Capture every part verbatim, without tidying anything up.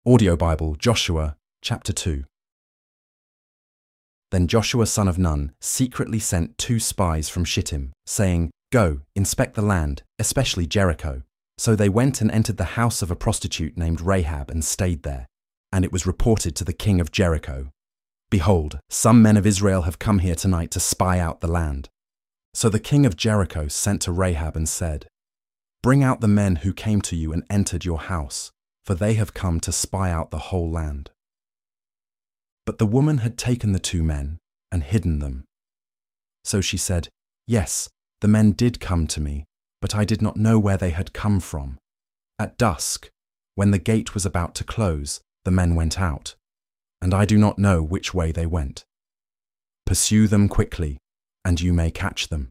Audio Bible, Joshua, chapter two. Then Joshua son of Nun secretly sent two spies from Shittim, saying, "Go, inspect the land, especially Jericho." So they went and entered the house of a prostitute named Rahab and stayed there. And it was reported to the king of Jericho, "Behold, some men of Israel have come here tonight to spy out the land." So the king of Jericho sent to Rahab and said, "Bring out the men who came to you and entered your house, for they have come to spy out the whole land." But the woman had taken the two men and hidden them. So she said, "Yes, the men did come to me, but I did not know where they had come from. At dusk, when the gate was about to close, the men went out, and I do not know which way they went. Pursue them quickly, and you may catch them."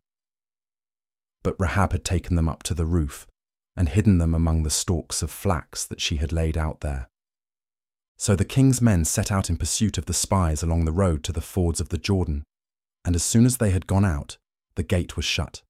But Rahab had taken them up to the roof and hidden them among the stalks of flax that she had laid out there. So the king's men set out in pursuit of the spies along the road to the fords of the Jordan, and as soon as they had gone out, the gate was shut.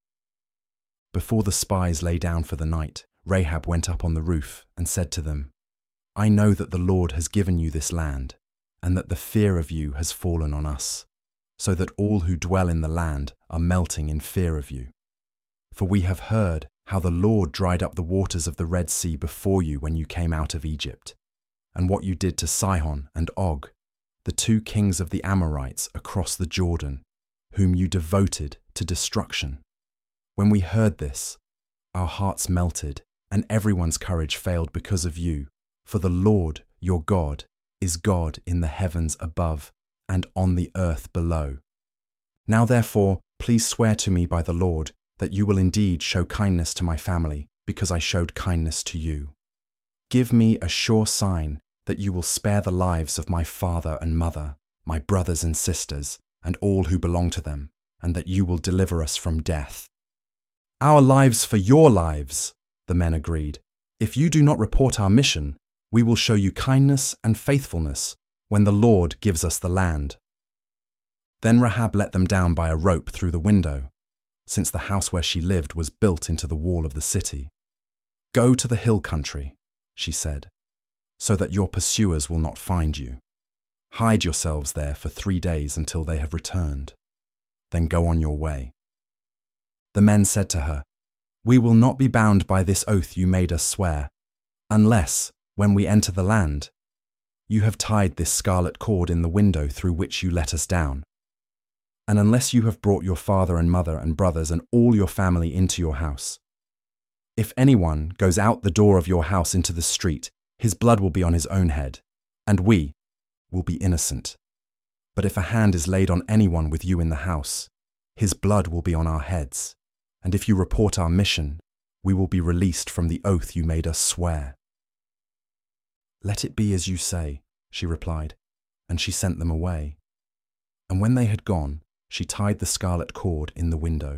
Before the spies lay down for the night, Rahab went up on the roof and said to them, "I know that the Lord has given you this land, and that the fear of you has fallen on us, so that all who dwell in the land are melting in fear of you. For we have heard how the Lord dried up the waters of the Red Sea before you when you came out of Egypt, and what you did to Sihon and Og, the two kings of the Amorites across the Jordan, whom you devoted to destruction. When we heard this, our hearts melted, and everyone's courage failed because of you, for the Lord, your God, is God in the heavens above and on the earth below. Now therefore, please swear to me by the Lord that you will indeed show kindness to my family, because I showed kindness to you. Give me a sure sign that you will spare the lives of my father and mother, my brothers and sisters, and all who belong to them, and that you will deliver us from death." "Our lives for your lives," the men agreed. "If you do not report our mission, we will show you kindness and faithfulness when the Lord gives us the land." Then Rahab let them down by a rope through the window, since the house where she lived was built into the wall of the city. "Go to the hill country," she said, "so that your pursuers will not find you. Hide yourselves there for three days until they have returned. Then go on your way." The men said to her, "We will not be bound by this oath you made us swear, unless, when we enter the land, you have tied this scarlet cord in the window through which you let us down, and unless you have brought your father and mother and brothers and all your family into your house. If anyone goes out the door of your house into the street, his blood will be on his own head, and we will be innocent. But if a hand is laid on anyone with you in the house, his blood will be on our heads, and if you report our mission, we will be released from the oath you made us swear." "Let it be as you say," she replied, and she sent them away. And when they had gone, she tied the scarlet cord in the window.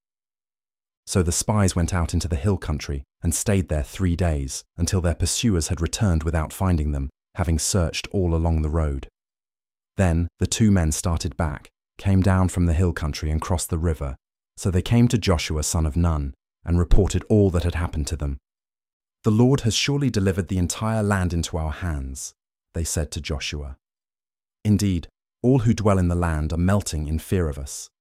So the spies went out into the hill country and stayed there three days, until their pursuers had returned without finding them, having searched all along the road. Then the two men started back, came down from the hill country and crossed the river. So they came to Joshua son of Nun and reported all that had happened to them. "The Lord has surely delivered the entire land into our hands," they said to Joshua. "Indeed, all who dwell in the land are melting in fear of us.